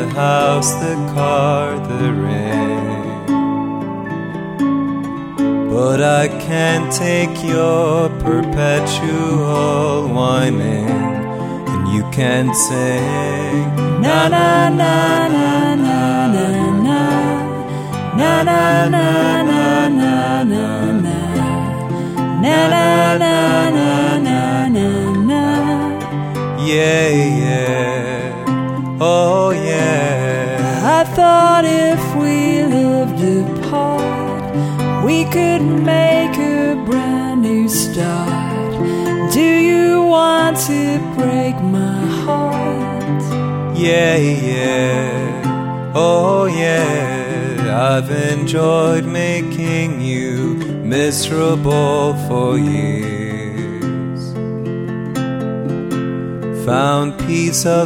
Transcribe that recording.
house, the car, the ring. But I can't take your perpetual whining, and you can't sing na na na na na na na na na na na na na na na na na. Yeah, yeah, oh yeah. I thought if we lived apart, we could make a brand new start. Do you want to break my heart? Yeah, yeah, oh yeah. I've enjoyed making you miserable for years. Found peace of